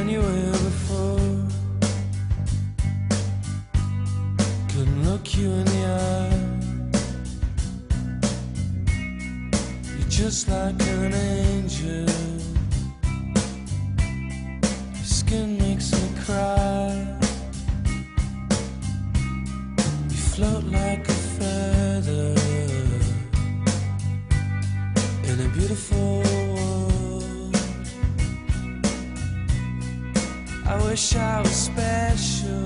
when you were here before. Couldn't look you in the eye. You're just like an angel. Your skin makes me cry. You float like a feather in a beautiful world. I wish I was special.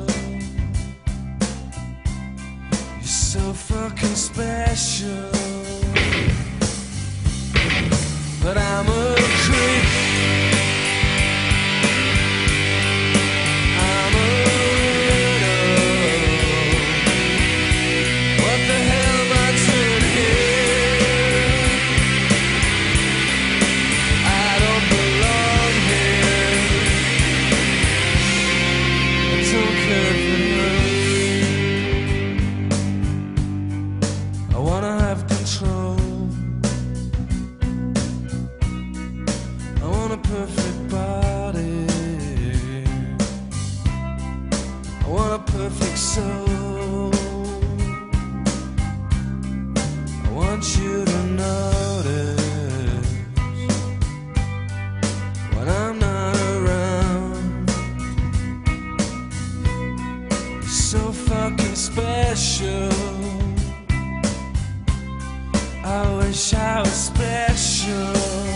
You're so fucking special. But I'm a creep. I'm a widow. What the hell am I doing here? I don't belong here. I don't care if it hurts. I wanna have control. I want a perfect body. I want a perfect soul. I want you to notice when I'm not around. You're so fucking special. I wish I was special.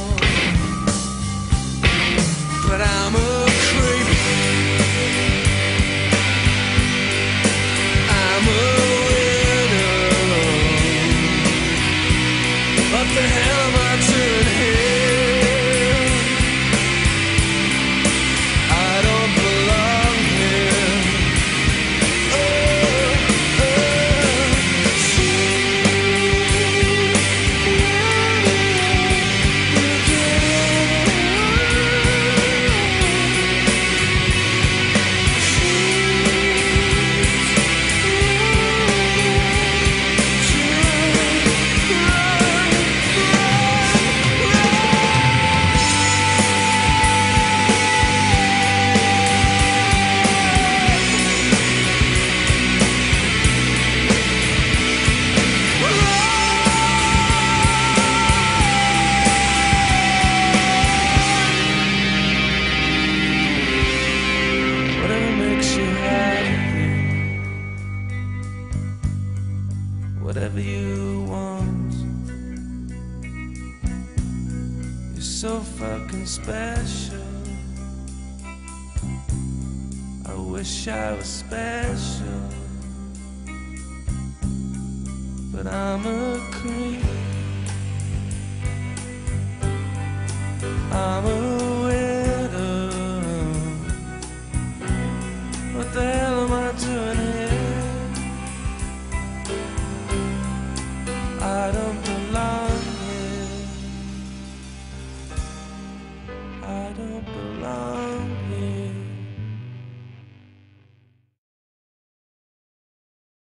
But I'm a creep. I'm a widow. What the hell am I doing here? I don't belong here. Whatever you want. You're so fucking special. I wish I was special. But I'm a creep. I'm a widow. What the hell am I doing here? I don't